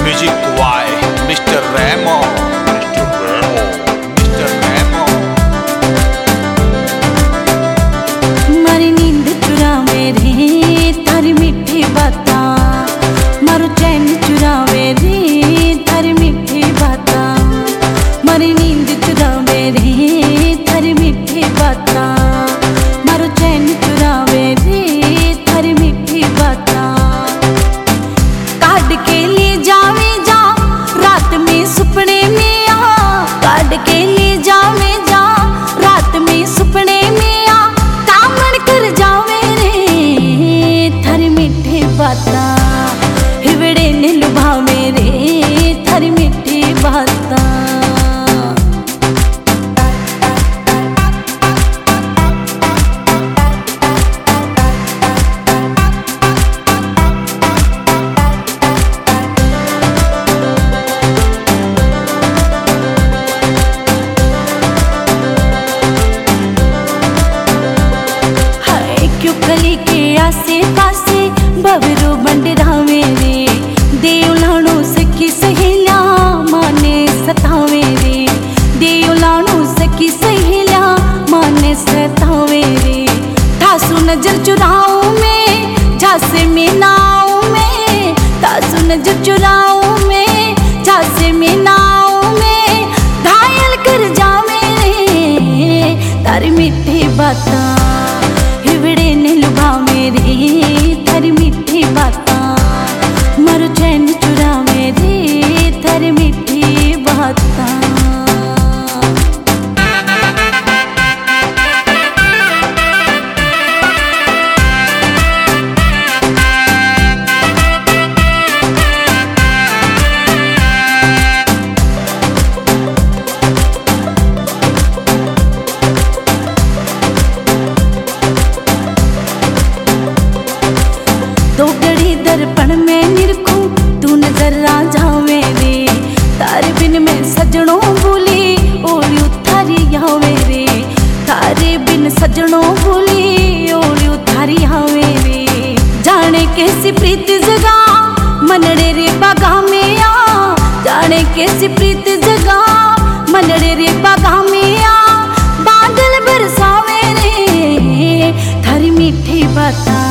Music by mister रेमो। मारी नींद चुरावे रे तारी मीठी बाता, मारो चैन चुरावे रे तारी मीठी बाता, मारी नींद चुरावे रे तारी मीठी बाता, मारो चैन चुरावे रे तारी मीठी बाता। काट के ले जावे जा रात में सुपने में आ, काट के ले जावे जा रात में सुपने में आ, कामण कर जावे रे थारी मीठी बाता, हिवड़े ने लुभावे रे थारी मीठी बाता। गली के आसे पासे बबरू बंडरावे रे, देवलाणो सखी सहेला माने सतावे रे, देवलाणो सखी सहेला माने सतावे रे। तासु नजर चुराओ में झांसे में नाव में, तासु नजर चुराओ में झांसे में नाव में, घायल कर जावे रे तारी मीठी बाता, हिवड़े ने लुभावे रे थारी मीठी बाता, मारो चैन चुरावे रे थारी मीठी बाता। दो घड़ी दर्पण में निरखूं तू नजर आ जावे रे, तारे बिन में सजनों बोली ओली उतारी आवे रे, तारे बिन सजनों बोली ओली उतारी आवे रे। जाने कैसी प्रीत जगा मनड़े रे बागा में आ, जाने कैसी प्रीत जगा मनड़े रे बागा में आ, बादल बरसावे रे थारी मीठी बाता,